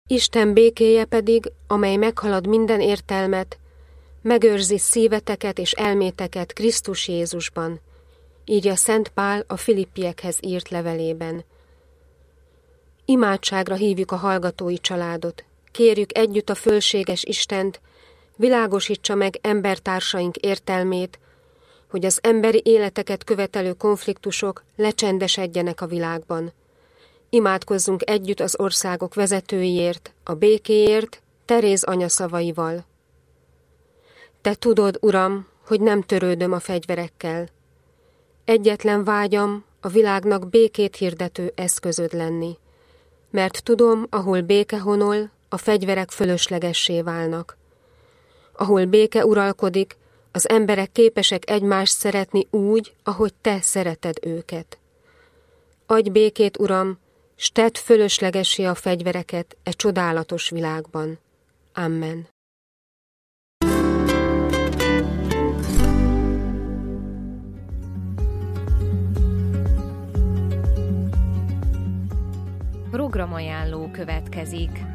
Isten békéje pedig, amely meghalad minden értelmet, megőrzi szíveteket és elméteket Krisztus Jézusban, írja Szent Pál a Filippiekhez írt levelében. Imádságra hívjuk a hallgatói családot, kérjük együtt a fölséges Istent, világosítsa meg embertársaink értelmét, hogy az emberi életeket követelő konfliktusok lecsendesedjenek a világban. Imádkozzunk együtt az országok vezetőiért, a békéért, Teréz anya szavaival. Te tudod, Uram, hogy nem törődöm a fegyverekkel. Egyetlen vágyam a világnak békét hirdető eszközöd lenni, mert tudom, ahol béke honol, a fegyverek fölöslegessé válnak. Ahol béke uralkodik, az emberek képesek egymást szeretni úgy, ahogy te szereted őket. Adj békét, Uram, s tedd fölöslegessé a fegyvereket e csodálatos világban. Amen. Programajánló következik.